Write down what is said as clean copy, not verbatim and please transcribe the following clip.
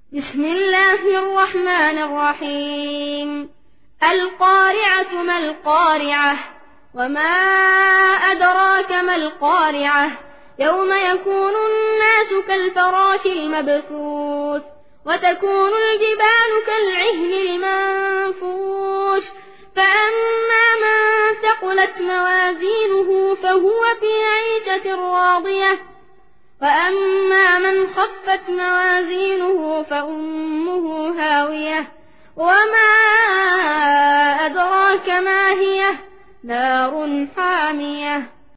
بسم الله الرحمن الرحيم. القارعة ما القارعة وما أدراك ما القارعة يوم يكون الناس كالفراش المبثوث وتكون الجبال كالعهن المنفوش فأما من ثقلت موازينه فهو في عيشة راضية وأما من خفت موازينه فأمه هاوية وما أدراك ما هي نار حامية.